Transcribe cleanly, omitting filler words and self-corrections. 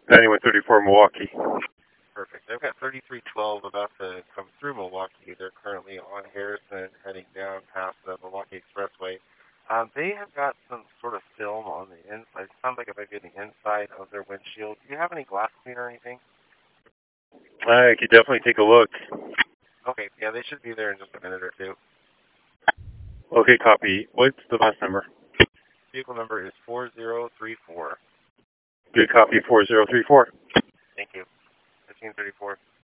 9134 Milwaukee. Perfect. I've got 3312 about to come through Milwaukee. They're currently on Harrison, heading down past the Milwaukee Expressway. They have got some sort of film on the inside. Sounds like it might be the inside of their windshield. Do you have any glass cleaner or anything? I could definitely take a look. Okay, yeah, they should be there in just a minute or two. Okay, copy. What's the bus number? Vehicle number is 4034. Good copy, 4034. Thank you. 1534.